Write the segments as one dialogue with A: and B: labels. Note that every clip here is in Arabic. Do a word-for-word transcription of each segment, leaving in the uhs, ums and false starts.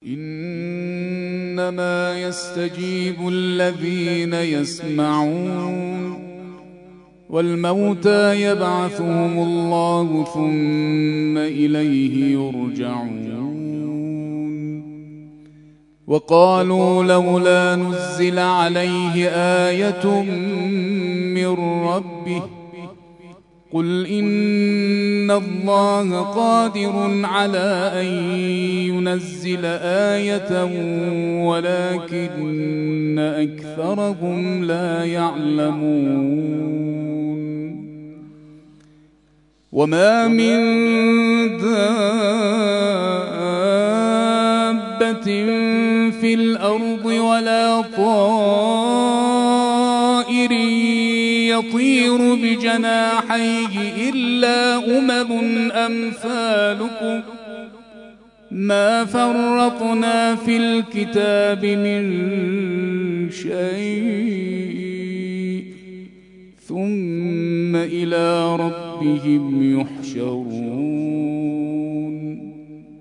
A: إنما يستجيب الذين يسمعون والموتى يبعثهم الله ثم إليه يرجعون. وقالوا لولا نزل عليه آية من ربه قل إن الله قادر على أن ينزل آية ولكن أكثرهم لا يعلمون. وما من دابة في الأرض ولا طائر يطير بجناحيه إلا أمم أمثالكم ما فرطنا في الكتاب من شيء ثم إلى ربهم يحشرون.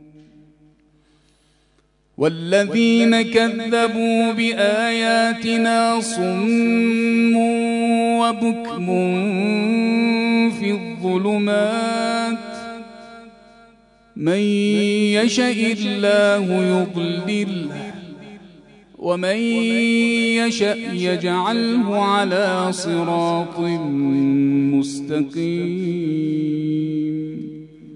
A: والذين كذبوا بآياتنا صم وبكم في الظلمات من يشاء الله يضلله ومن يشاء يجعله على صراط مستقيم.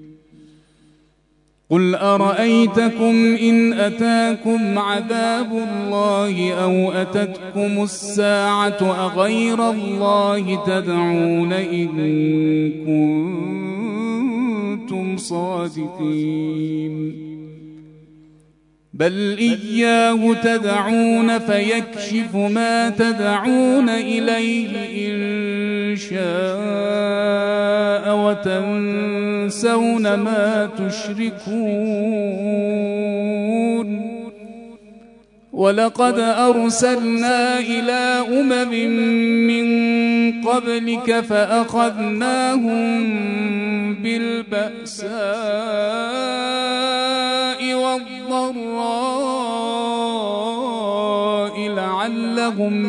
A: قل أرأيتكم إن أتاكم عذاب الله أو أتتكم الساعة أغير الله تدعون إن كنتم صادقين بل إياه تدعون فيكشف ما تدعون إليه إن شاء وتنسون ما تشركون. ولقد أرسلنا إلى أمم من قبلك فأخذناهم بالبأساء والضراء لعلهم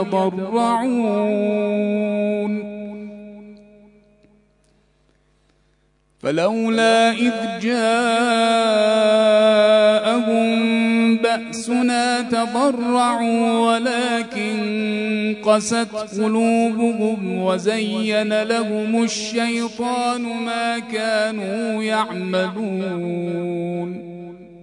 A: يتضرعون. فلولا إذ جاءهم بأسنا تضرعوا ولكن قست قلوبهم وزين لهم الشيطان ما كانوا يعملون.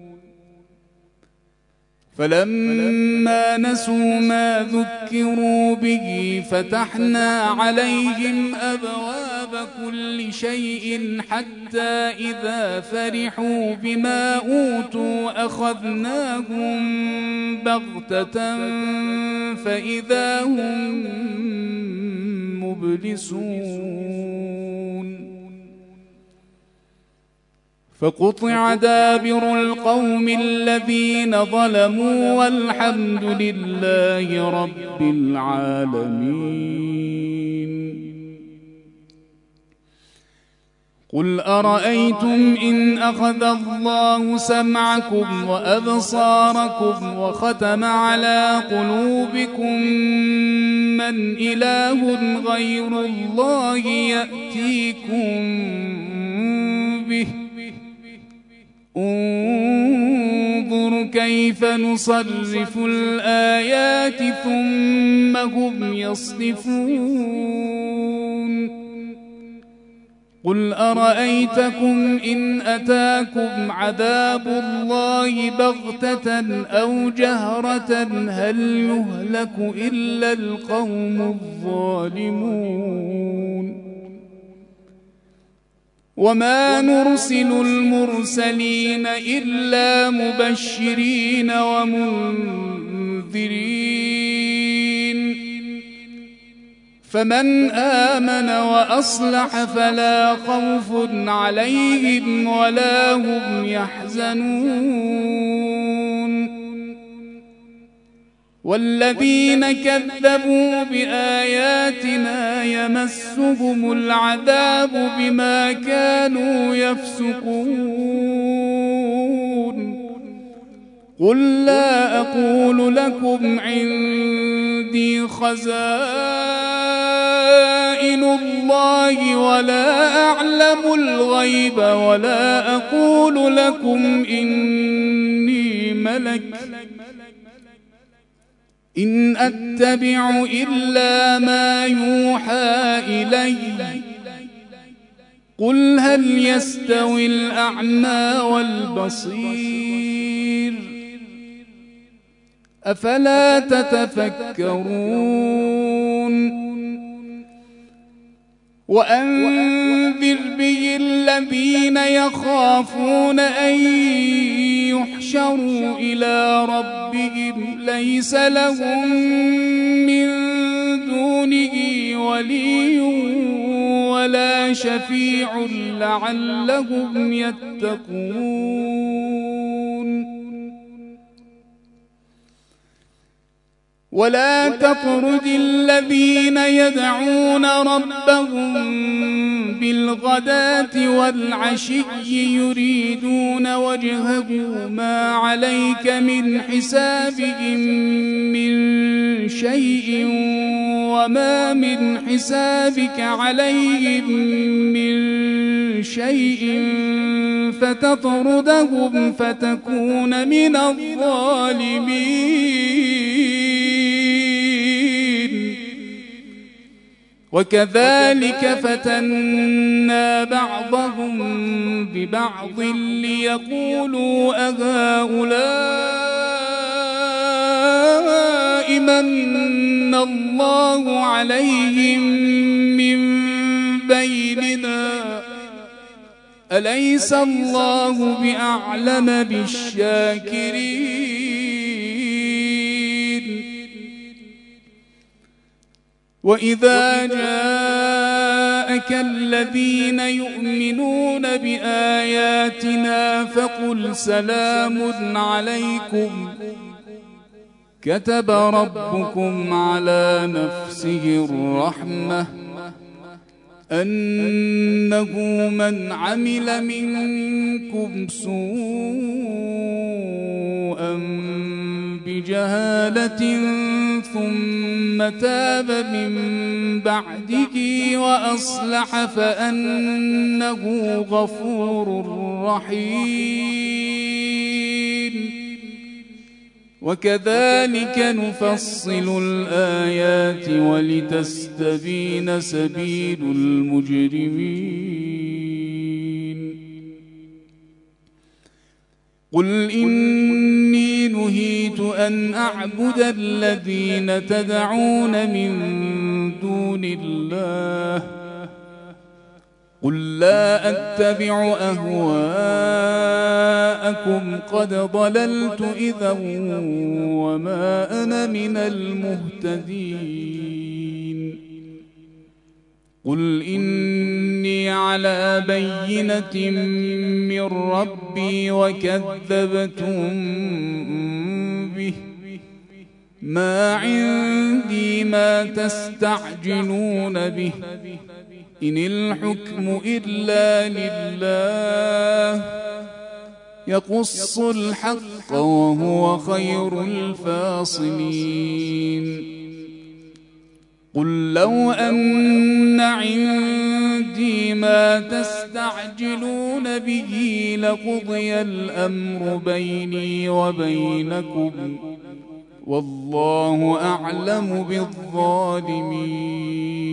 A: فلما نسوا ما ذكروا به فتحنا عليهم أبواب كل شيء حتى إذا فرحوا بما أوتوا أخذناهم بغتة فإذا هم مبلسون. فقطع دابر القوم الذين ظلموا والحمد لله رب العالمين. قل أرأيتم إن أخذ الله سمعكم وأبصاركم وختم على قلوبكم من إله غير الله يأتيكم به انظر كيف نصرف الآيات ثم هم يصدفون. قل أرأيتكم إن أتاكم عذاب الله بغتة أو جهرة هل يهلك إلا القوم الظالمون. وما نرسل المرسلين إلا مبشرين ومنذرين فمن آمن وأصلح فلا خوف عليهم ولا هم يحزنون. والذين كذبوا بآياتنا يمسهم العذاب بما كانوا يفسقون. قل لا أقول لكم عندي خزائن الله ولا أعلم الغيب ولا أقول لكم إني ملك إن أتبع إلا ما يوحى إلي قل هل يستوي الأعمى والبصير أفلا تتفكرون وأنذر به الذين يخافون أن يحشروا إلى ربهم ليس لهم من دونه ولي ولا شفيع لعلهم يتقون ولا تطرد الذين يدعون ربهم بالغداة والعشي يريدون وجهه ما عليك من حسابهم من شيء وما من حسابك عليهم من شيء فتطردهم فتكون من الظالمين وكذلك فتنا بعضهم ببعض ليقولوا أهؤلاء من الله عليهم من بيننا أليس الله بأعلم بالشاكرين وإذا جاءك الذين يؤمنون بآياتنا فقل سلام عليكم كتب ربكم على نفسه الرحمة أنه من عمل منكم سوءا بجهالة ثم تاب من بعده وأصلح فأنه غفور رحيم وكذلك نفصل الآيات ولتستبين سبيل المجرمين قل إني نهيت أن أعبد الذين تدعون من دون الله قل لا أتبع أهواءكم قد ضللت إذا وما أنا من المهتدين قل إني على بينة من ربي وكذبتم به ما عندي ما تستعجلون به إن الحكم إلا لله يقص الحق وهو خير الفاصلين قل لو أن عندي ما تستعجلون به لقضي الأمر بيني وبينكم والله أعلم بالظالمين